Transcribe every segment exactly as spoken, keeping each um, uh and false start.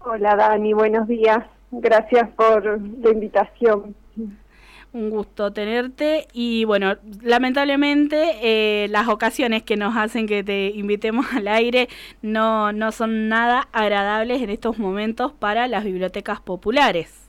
Hola Dani, buenos días. Gracias por la invitación. Un gusto tenerte y bueno, lamentablemente eh, las ocasiones que nos hacen que te invitemos al aire no, no son nada agradables en estos momentos para las bibliotecas populares.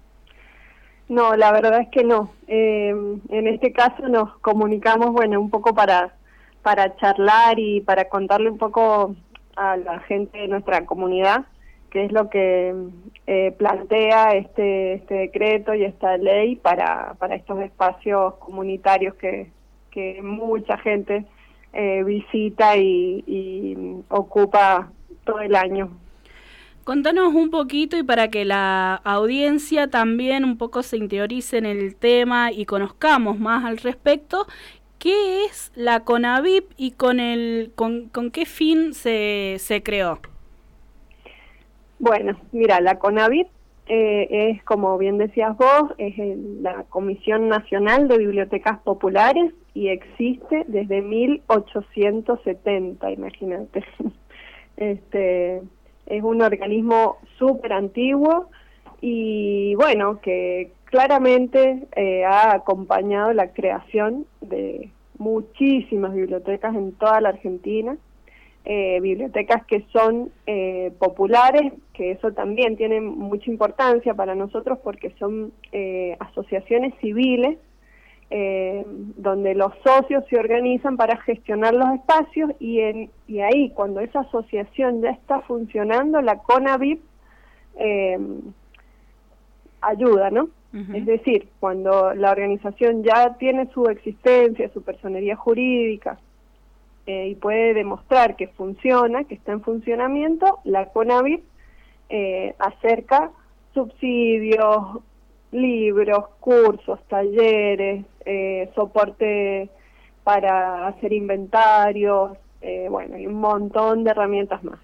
No, la verdad es que no. Eh, en este caso nos comunicamos, bueno, un poco para, para charlar y para contarle un poco a la gente de nuestra comunidad qué es lo que eh, plantea este este decreto y esta ley para, para estos espacios comunitarios que, que mucha gente eh, visita y, y ocupa todo el año. Contanos un poquito y para que la audiencia también un poco se interiorice en el tema y conozcamos más al respecto, ¿qué es la CONAVIP y con el con, con qué fin se, se creó? Bueno, mira, la CONAVIP eh, es, como bien decías vos, es el, la Comisión Nacional de Bibliotecas Populares y existe desde mil ochocientos setenta, imagínate. Este, es un organismo súper antiguo y, bueno, que claramente eh, ha acompañado la creación de muchísimas bibliotecas en toda la Argentina. Eh, bibliotecas que son eh, populares, que eso también tiene mucha importancia para nosotros porque son eh, asociaciones civiles eh, donde los socios se organizan para gestionar los espacios y, en, y ahí cuando esa asociación ya está funcionando, la CONAVIP eh, ayuda, ¿no? Uh-huh. Es decir, cuando la organización ya tiene su existencia, su personería jurídica, Eh, y puede demostrar que funciona, que está en funcionamiento, la CONAVIP eh, acerca subsidios, libros, cursos, talleres, eh, soporte para hacer inventarios, eh, bueno, y un montón de herramientas más.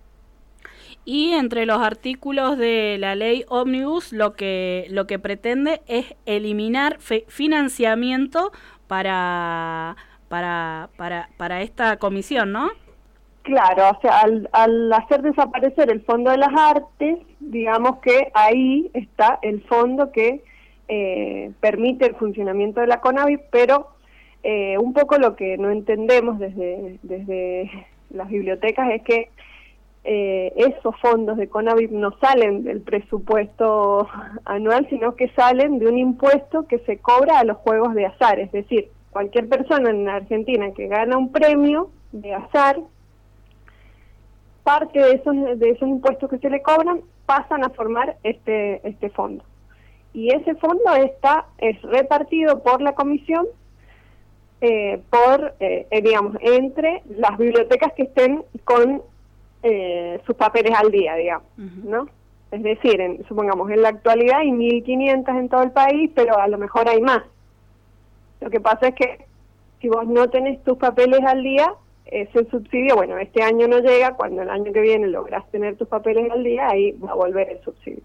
Y entre los artículos de la ley Ómnibus lo que lo que pretende es eliminar fe- financiamiento para para para para esta comisión, ¿no? Claro, o sea, al, al hacer desaparecer el Fondo de las Artes, digamos que ahí está el fondo que eh, permite el funcionamiento de la CONAVIP, pero eh, un poco lo que no entendemos desde, desde las bibliotecas es que eh, esos fondos de CONAVIP no salen del presupuesto anual, sino que salen de un impuesto que se cobra a los juegos de azar, es decir, cualquier persona en Argentina que gana un premio de azar, parte de esos de esos impuestos que se le cobran pasan a formar este este fondo. Y ese fondo está es repartido por la comisión, eh, por eh, digamos, entre las bibliotecas que estén con eh, sus papeles al día, digamos, uh-huh. ¿no? Es decir, en, supongamos, en la actualidad hay mil quinientas en todo el país, pero a lo mejor hay más. Lo que pasa es que si vos no tenés tus papeles al día, ese subsidio, bueno, este año no llega, cuando el año que viene lográs tener tus papeles al día, ahí va a volver el subsidio.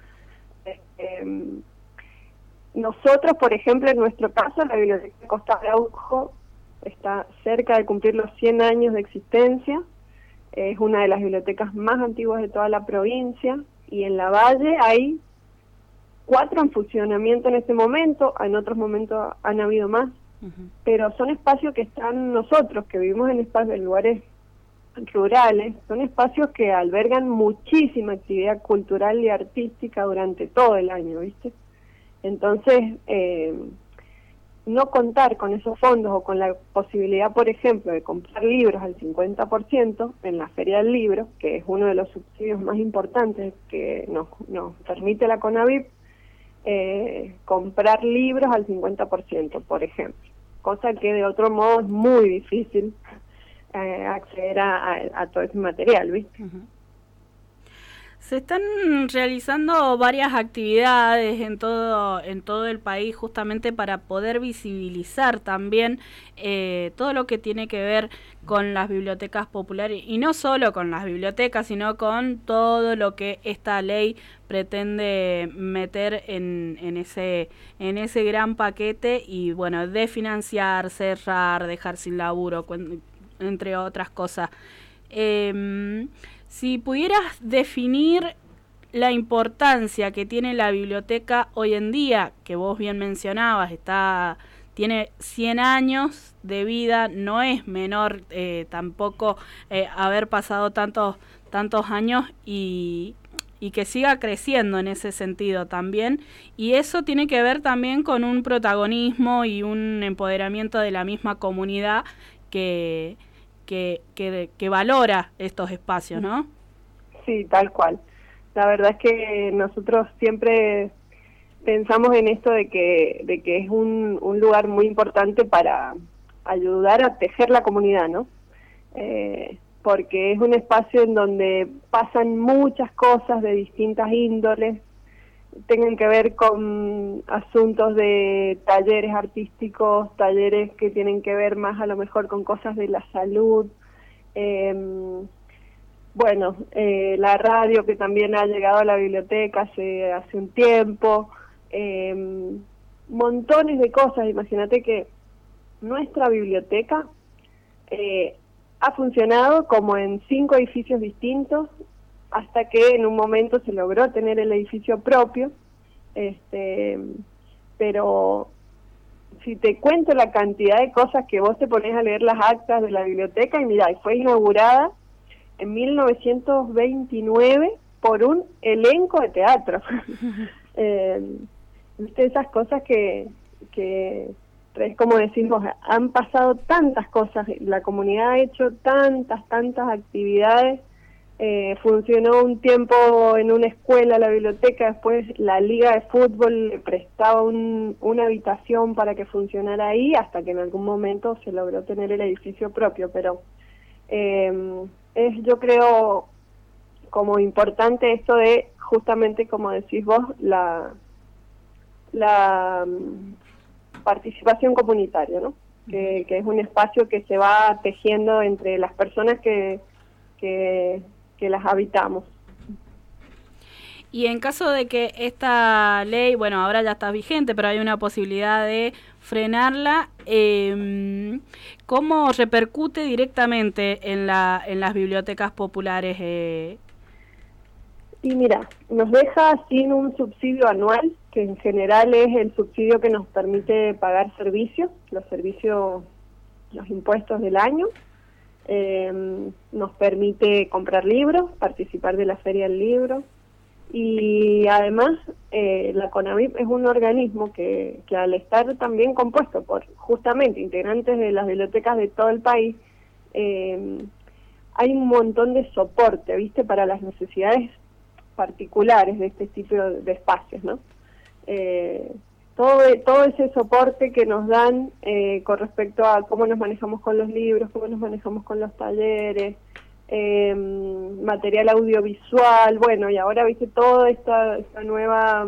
Eh, nosotros, por ejemplo, en nuestro caso, la Biblioteca Costa Araujo está cerca de cumplir los cien años de existencia, es una de las bibliotecas más antiguas de toda la provincia, y en la Valle hay cuatro en funcionamiento en este momento, en otros momentos han habido más, uh-huh. pero son espacios que están nosotros, que vivimos en espacios, en lugares rurales, son espacios que albergan muchísima actividad cultural y artística durante todo el año, ¿viste? Entonces, eh, no contar con esos fondos o con la posibilidad, por ejemplo, de comprar libros al cincuenta por ciento en la Feria del Libro, que es uno de los subsidios más importantes que nos, nos permite la CONAVIP, Eh, comprar libros al cincuenta por ciento, por ejemplo, cosa que de otro modo es muy difícil eh, acceder a, a, a todo ese material, ¿viste? Uh-huh. Se están realizando varias actividades en todo en todo el país justamente para poder visibilizar también eh, todo lo que tiene que ver con las bibliotecas populares, y no solo con las bibliotecas, sino con todo lo que esta ley pretende meter en, en ese en ese gran paquete y, bueno, desfinanciar, cerrar, dejar sin laburo, entre otras cosas. Eh, Si pudieras definir la importancia que tiene la biblioteca hoy en día, que vos bien mencionabas, está tiene cien años de vida, no es menor eh, tampoco eh, haber pasado tantos, tantos años y, y que siga creciendo en ese sentido también. Y eso tiene que ver también con un protagonismo y un empoderamiento de la misma comunidad que, que, que, que valora estos espacios, ¿no? Sí, tal cual. La verdad es que nosotros siempre pensamos en esto de que de que es un, un lugar muy importante para ayudar a tejer la comunidad, ¿no? Eh, porque es un espacio en donde pasan muchas cosas de distintas índoles, tengan que ver con asuntos de talleres artísticos, talleres que tienen que ver más a lo mejor con cosas de la salud, eh, bueno, eh, la radio que también ha llegado a la biblioteca hace, hace un tiempo, eh, montones de cosas. Imagínate que nuestra biblioteca eh, ha funcionado como en cinco edificios distintos hasta que en un momento se logró tener el edificio propio, este, pero si te cuento la cantidad de cosas que vos te ponés a leer las actas de la biblioteca y mirá, fue inaugurada en mil novecientos veintinueve por un elenco de teatro. eh, ¿viste? Esas cosas que, que es como decimos, han pasado tantas cosas, la comunidad ha hecho tantas, tantas actividades, eh, funcionó un tiempo en una escuela la biblioteca, después la liga de fútbol le prestaba un, una habitación para que funcionara ahí, hasta que en algún momento se logró tener el edificio propio, pero eh, es, yo creo, como importante esto de, justamente como decís vos, la, la participación comunitaria, ¿no? Que, que es un espacio que se va tejiendo entre las personas que, que, que las habitamos. Y en caso de que esta ley, bueno, ahora ya está vigente, pero hay una posibilidad de frenarla, eh, ¿cómo repercute directamente en la en las bibliotecas populares? Eh? Y mira, nos deja sin un subsidio anual, que en general es el subsidio que nos permite pagar servicios, los servicios, los impuestos del año. Eh, nos permite comprar libros, participar de la Feria del Libro. Y además, eh, la CONAVIP es un organismo que, que al estar también compuesto por justamente integrantes de las bibliotecas de todo el país, eh, hay un montón de soporte, ¿viste?, para las necesidades particulares de este tipo de, de espacios, ¿no? Eh, todo, todo ese soporte que nos dan eh, con respecto a cómo nos manejamos con los libros, cómo nos manejamos con los talleres, eh, material audiovisual, bueno, y ahora viste toda esta, esta nueva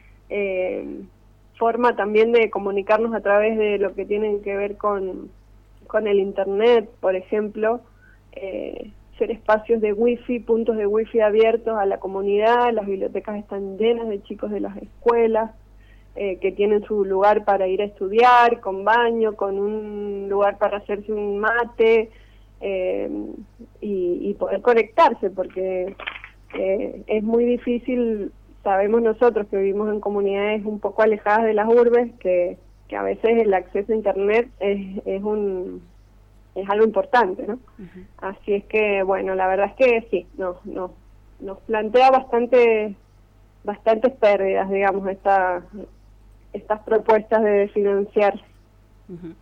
eh, forma también de comunicarnos a través de lo que tienen que ver con, con el internet, por ejemplo, eh, ser espacios de wifi, puntos de wifi abiertos a la comunidad. Las bibliotecas están llenas de chicos de las escuelas eh, que tienen su lugar para ir a estudiar, con baño, con un lugar para hacerse un mate, eh, y, y poder conectarse, porque eh, es muy difícil, sabemos nosotros que vivimos en comunidades un poco alejadas de las urbes, que, que a veces el acceso a internet es, es un es algo importante, ¿no? Uh-huh. Así es que, bueno, la verdad es que sí, no, no, nos plantea bastante, bastantes pérdidas, digamos, esta, estas propuestas de financiar. Uh-huh.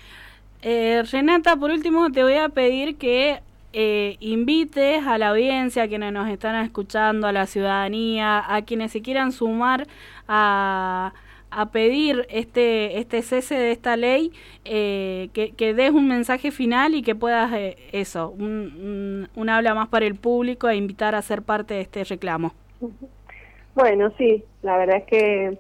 Eh, Renata, por último te voy a pedir que eh, invites a la audiencia, a quienes nos están escuchando, a la ciudadanía, a quienes se quieran sumar a... a pedir este este cese de esta ley, eh, que, que des un mensaje final y que puedas, eh, eso, un, un, un habla más para el público e invitar a ser parte de este reclamo. Bueno, sí, la verdad es que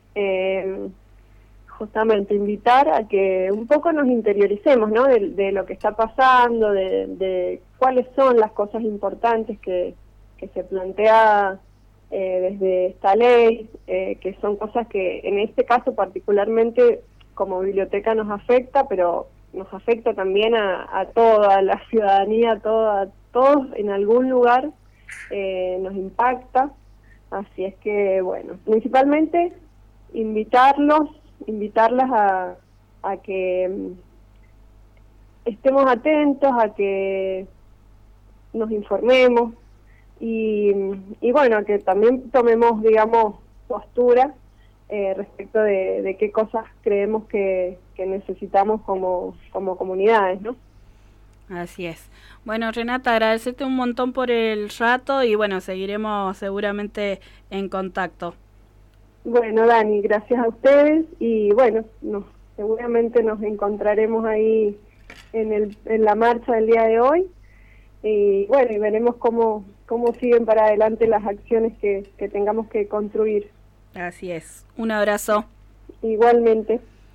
eh, justamente invitar a que un poco nos interioricemos, ¿no?, de, de lo que está pasando, de, de cuáles son las cosas importantes que, que se plantea Eh, desde esta ley, eh, que son cosas que en este caso particularmente como biblioteca nos afecta, pero nos afecta también a, a toda la ciudadanía, a, toda, a todos en algún lugar eh, nos impacta. Así es que, bueno, principalmente invitarlos, invitarlas a, a que mm, estemos atentos, a que nos informemos y, y bueno, a que también tomemos, digamos, postura eh, respecto de, de qué cosas creemos que, que necesitamos como, como comunidades, ¿no? Así es. Bueno, Renata, agradecerte un montón por el rato y bueno, seguiremos seguramente en contacto. Bueno, Dani, gracias a ustedes y bueno, nos, seguramente nos encontraremos ahí en, el, en la marcha del día de hoy y bueno, y veremos cómo, cómo siguen para adelante las acciones que, que tengamos que construir. Así es. Un abrazo. Igualmente.